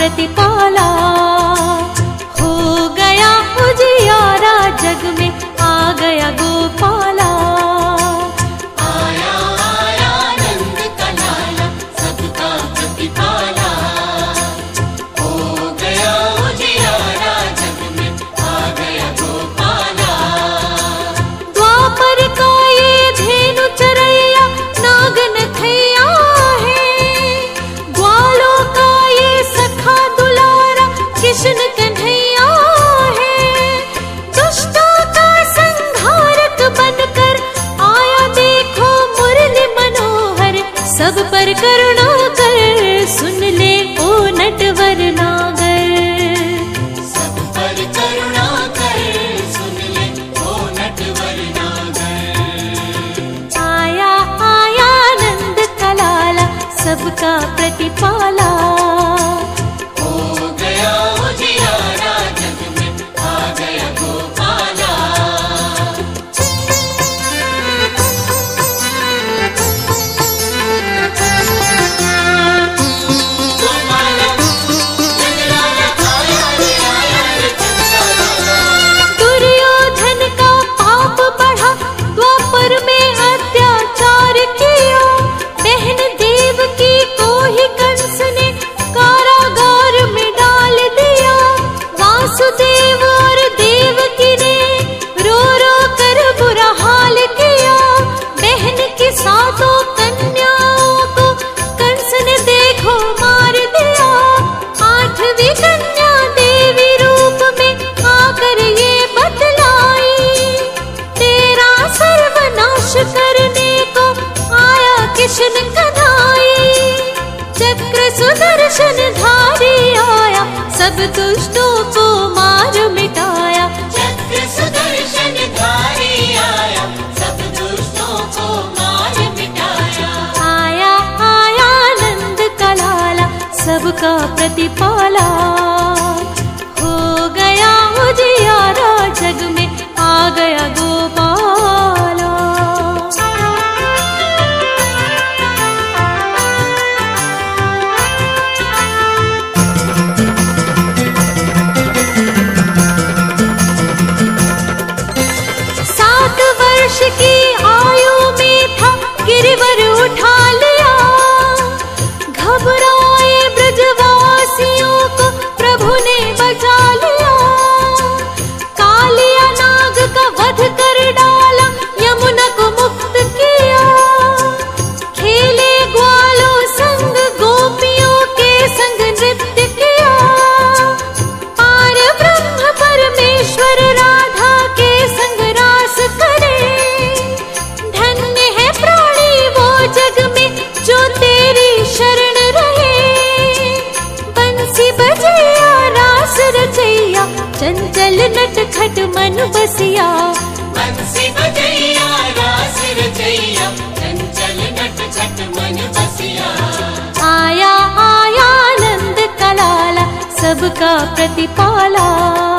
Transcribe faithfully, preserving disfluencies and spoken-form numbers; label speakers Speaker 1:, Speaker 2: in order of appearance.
Speaker 1: प्रतिपाला। हो गया उजियारा जग में आ गया गोपाला।
Speaker 2: आया आया नंद का लाला सबका प्रतिपाला। हो गया उजियारा जग में आ गया गोपाला।
Speaker 1: द्वापर का ये धेनु चरैया नागन खैया है। ग्वालों का ये सखा दुलारा कृष्ण कन्हैया है। दुष्टों का संहारक बनकर आया देखो मुरली मनोहर। सब पर करुणा कर सुन ले ओ नटवर नागर।
Speaker 2: सब पर करुणा कर सुन ले ओ नटवर नागर।
Speaker 1: आया आया नंद का लाला सबका प्रतिपाला।
Speaker 2: हो गया उजियारा जग में आ गया गोपाला। गोपाला नंदलाला आया रे आया रे चंद्रलाला।
Speaker 1: दुर्योधन का पाप बढ़ा द्वापर में अत्याचार किया। बहन देवकी को ही कंस ने कारागार में डाल दिया। वासुदेव और देवकी ने रो रो कर बुरा हाल किया। बहन की सातों कन्याओं को कंस ने देखो मार दिया। आठवीं कन्या देवी रूप में आकर ये बतलाई। तेरा सर्वनाश करने को आया कृष्ण कन्हाई। चक्र सुदर्शन धारी आया सब दुष्टों को मार मिटाया।
Speaker 2: चक्र सुदर्शन धारी आया सब दुष्टों को मार मिटाया।
Speaker 1: आया आया नंद का लाला सबका प्रतिपाला। हो गया उजियारा जग में आ गया गोपाला। सात वर्ष की आयु में था गिरवर उठा लिया। घबराए ब्रजवासियों को प्रभु ने बचा लिया। कालिया नाग का वध कर डाला यमुना को मुक्त किया। खेले ग्वालों संग गोपियों के संग नृत्य किया। पार ब्रह्म परमेश्वर राधा के संग रास करे। धन्य है प्राणी वो जग में जो तेरी शरण रहे। बंसी बजैया रास रचैया चंचल नट खट मन बसिया।
Speaker 2: बंसी बजैया रास रचैया चंचल नट खट मन बसिया।
Speaker 1: आया आया नंद का लाला सबका प्रतिपाला।